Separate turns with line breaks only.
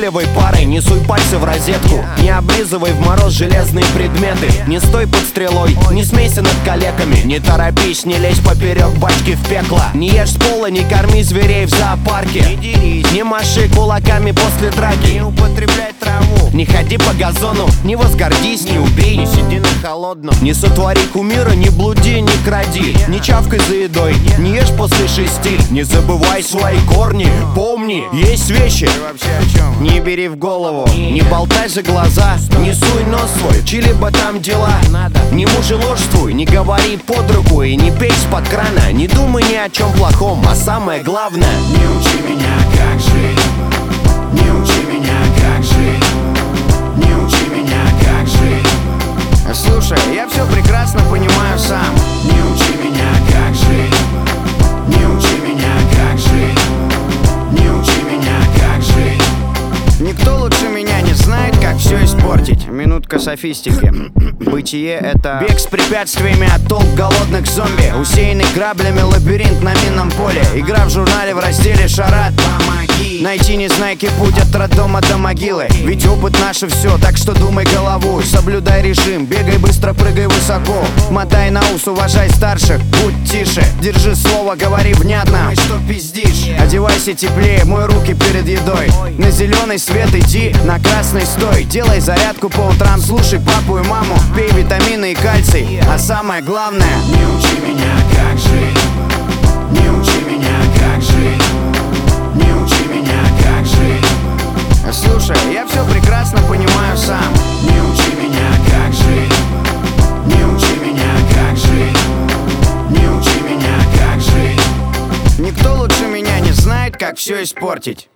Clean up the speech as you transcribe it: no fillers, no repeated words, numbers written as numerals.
Прогуливай парой, не суй пальцы в розетку. Не облизывай в мороз железные предметы. Не стой под стрелой, не смейся над калеками. Не торопись, не лезь поперек бачки в пекло. Не ешь с пола, не корми зверей в зоопарке. Не дерись, не маши кулаками после драки. Не употребляй траву, не ходи по газону. Не возгордись, не убей, не сиди на холодном. Не сотвори кумира, не блуди, не кради. Не чавкай за едой, не ешь после 6. Не забывай свои корни, помни, есть вещи не бери в голову. Не болтай за глаза, не суй нос свой, чьи-либо там дела. Не мужеложствуй, не говори под руку и не пей из-под крана. Не думай ни о чем плохом, а самое главное:
не учи меня, как жить. Не учи меня, как жить. Не учи меня, как жить.
Слушай, я все прекрасно понимаю сам.
Не учи меня, как жить. Не учи меня, как жить. Не учи меня, как жить.
Никто лучше меня не знает, как все испортить. Минутка софистики. Бытие — это бег с препятствиями от толп голодных зомби. Усеянный граблями лабиринт на минном поле. Игра в журнале в разделе «Шарат». Помоги найти незнайки путь от роддома до могилы. Ведь опыт наше все, так что думай головой. Соблюдай режим, бегай быстро, прыгай высоко. Мотай на ус, уважай старших, будь тише. Держи слово, говори внятно, думай, что пиздишь. Одевайся теплее, мой руки перед едой. На зеленый свет иди, на красный стой. Делай зарядку по утрам, слушай папу и маму. Пей витамины и кальций, а самое главное:
не учи меня, как жить. Не учи меня, как жить. Не учи меня, как жить.
слушай, я все прекрасно понимаю сам.
Не учи меня, как жить. Не учи меня, как жить. Не учи меня, как жить.
Никто лучше меня не знает, как все испортить.